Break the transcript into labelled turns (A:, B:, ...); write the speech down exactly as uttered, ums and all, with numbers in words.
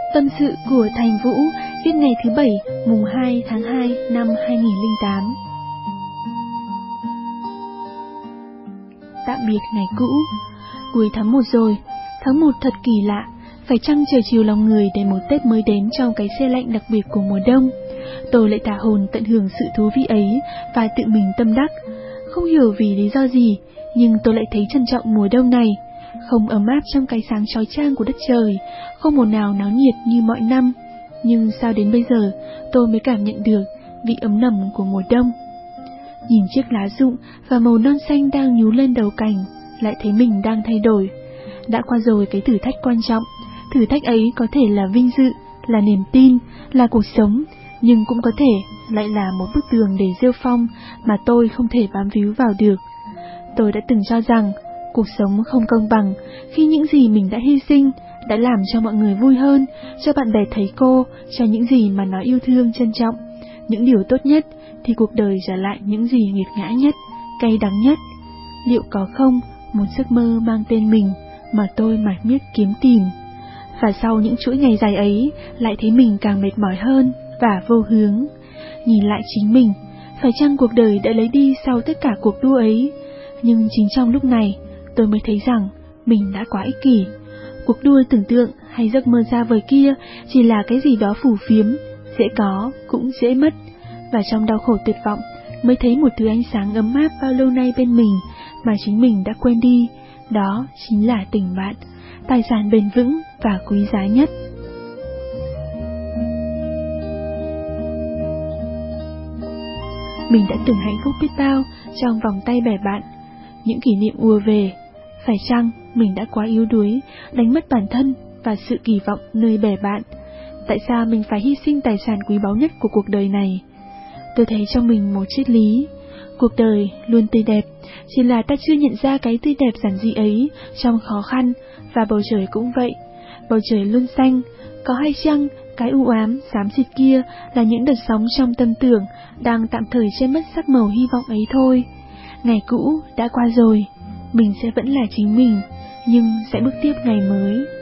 A: Tâm sự của Thành Vũ, viết ngày thứ bảy, mùng hai tháng hai năm hai nghìn không trăm lẻ tám. Tạm biệt ngày cũ. Cuối tháng một rồi, tháng một thật kỳ lạ, phải chăng trời chiều lòng người để một Tết mới đến trong cái se lạnh đặc biệt của mùa đông. Tôi lại thả hồn tận hưởng sự thú vị ấy và tự mình tâm đắc. Không hiểu vì lý do gì, nhưng tôi lại thấy trân trọng mùa đông này. Không ấm áp trong cái sáng chói chang của đất trời, không một nào náo nhiệt như mọi năm. Nhưng sao đến bây giờ tôi mới cảm nhận được vị ấm nồng của mùa đông. Nhìn chiếc lá rụng và màu non xanh đang nhú lên đầu cành, lại thấy mình đang thay đổi. Đã qua rồi cái thử thách quan trọng. Thử thách ấy có thể là vinh dự, là niềm tin, là cuộc sống, nhưng cũng có thể lại là một bức tường để rêu phong mà tôi không thể bám víu vào được. Tôi đã từng cho rằng cuộc sống không công bằng khi những gì mình đã hy sinh, đã làm cho mọi người vui hơn, cho bạn bè thầy cô, cho những gì mà nó yêu thương trân trọng, những điều tốt nhất, thì cuộc đời trả lại những gì nghiệt ngã nhất, cay đắng nhất. Liệu có không một giấc mơ mang tên mình mà tôi mải miết kiếm tìm? Và sau những chuỗi ngày dài ấy, lại thấy mình càng mệt mỏi hơn và vô hướng. Nhìn lại chính mình, phải chăng cuộc đời đã lấy đi sau tất cả cuộc đua ấy? Nhưng chính trong lúc này, tôi mới thấy rằng mình đã quá ích kỷ. Cuộc đua tưởng tượng hay giấc mơ xa vời kia chỉ là cái gì đó phù phiếm, dễ có cũng dễ mất. Và trong đau khổ tuyệt vọng mới thấy một thứ ánh sáng ấm áp bao lâu nay bên mình mà chính mình đã quên đi. Đó chính là tình bạn, tài sản bền vững và quý giá nhất. Mình đã từng hạnh phúc biết bao trong vòng tay bè bạn. Những kỷ niệm ùa về. Phải chăng mình đã quá yếu đuối, đánh mất bản thân và sự kỳ vọng nơi bè bạn? Tại sao mình phải hy sinh tài sản quý báu nhất của cuộc đời này? Tôi thấy trong mình một triết lý: cuộc đời luôn tươi đẹp, chỉ là ta chưa nhận ra cái tươi đẹp giản dị ấy trong khó khăn. Và bầu trời cũng vậy, bầu trời luôn xanh. Có hay chăng cái u ám xám xịt kia là những đợt sóng trong tâm tưởng đang tạm thời che mất sắc màu hy vọng ấy thôi? Ngày cũ đã qua rồi, mình sẽ vẫn là chính mình, nhưng sẽ bước tiếp ngày mới.